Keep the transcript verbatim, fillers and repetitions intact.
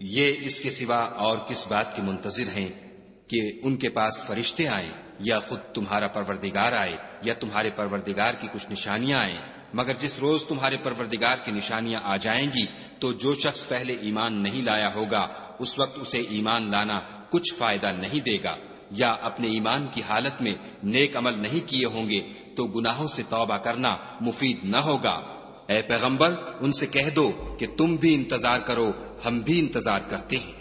ये इसके सिवा और किस बात के मुंतजिर हैं कि उनके पास फरिश्ते आए या खुद तुम्हारा परवरदिगार आए या तुम्हारे परवरदिगार की कुछ निशानियां आए, मगर जिस रोज तुम्हारे परवरदिगार की निशानियां आ जाएंगी तो जो शख्स पहले ईमान नहीं लाया होगा उस वक्त उसे ईमान लाना कुछ फायदा नहीं देगा, या अपने ईमान की हालत में नेक अमल नहीं किए होंगे तो गुनाहों से तौबा करना मुफीद न होगा। ए पैगंबर, उनसे कह दो कि तुम भी इंतजार करो, हम भी इंतजार करते हैं।